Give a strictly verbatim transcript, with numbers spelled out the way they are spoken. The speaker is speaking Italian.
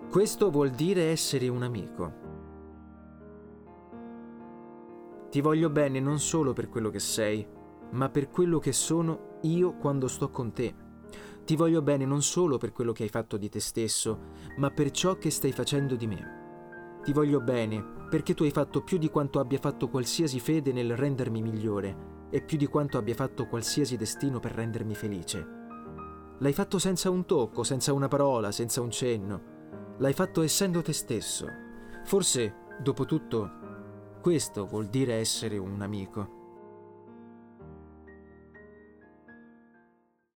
Questo vuol dire essere un amico. Ti voglio bene non solo per quello che sei, ma per quello che sono io quando sto con te. Ti voglio bene non solo per quello che hai fatto di te stesso, ma per ciò che stai facendo di me. Ti voglio bene perché tu hai fatto più di quanto abbia fatto qualsiasi fede nel rendermi migliore e più di quanto abbia fatto qualsiasi destino per rendermi felice. L'hai fatto senza un tocco, senza una parola, senza un cenno. L'hai fatto essendo te stesso. Forse, dopo tutto, questo vuol dire essere un amico.